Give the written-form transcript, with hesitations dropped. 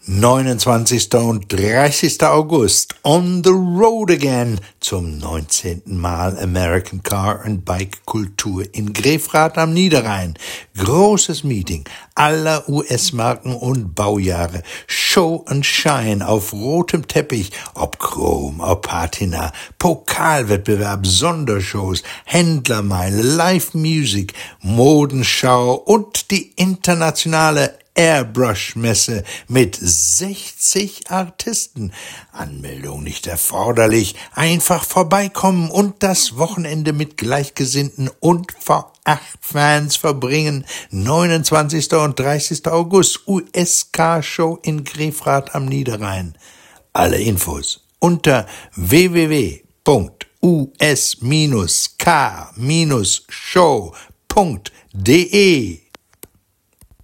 29. und 30. August on the road again zum 19. Mal American Car and Bike Kultur in Grefrath am Niederrhein. Großes Meeting aller US-Marken und Baujahre. Show and Shine auf rotem Teppich, ob Chrom, ob Patina, Pokalwettbewerb, Sondershows, Händlermeile, Live-Music, Modenschau und die internationale Airbrush-Messe mit 60 Artisten. Anmeldung nicht erforderlich. Einfach vorbeikommen und das Wochenende mit Gleichgesinnten und V8-Fans verbringen. 29. und 30. August US-Car-Show in Grefrath am Niederrhein. Alle Infos unter www.us-car-show.de